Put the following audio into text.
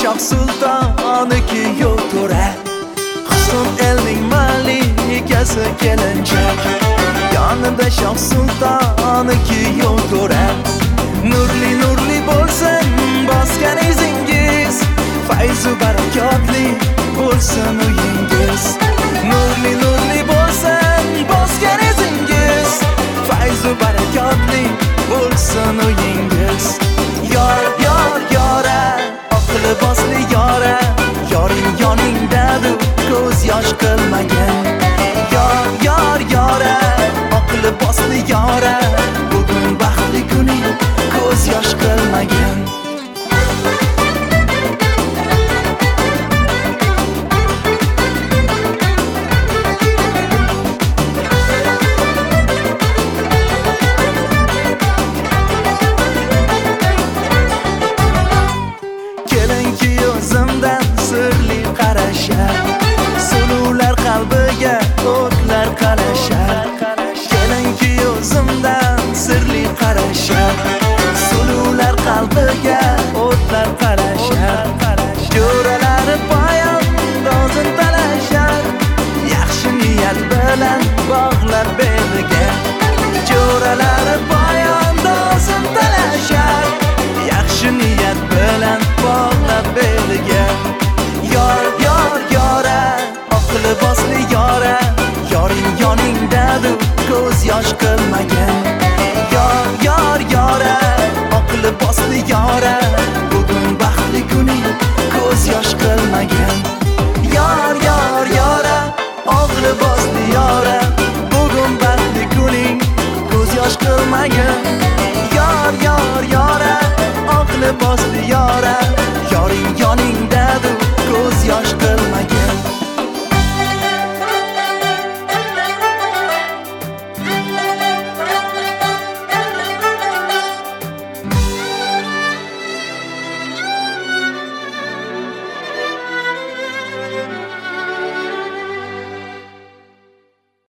Shoh sultoni kuyov to'ra, husn elning malikasi kelinchak. Yonida shoh sultoni kuyov to'ra, nurli nurli bo'lsin bosgan izingiz, fayzu barakotli bo'lsin uyingiz. Nurli nurli bo'lsin bosgan izingiz, fayzu barakotli bo'lsin uyingiz. Yor yor yora, oq libosli yora, yoring yoningdadir, ko'z yosh qilmagin.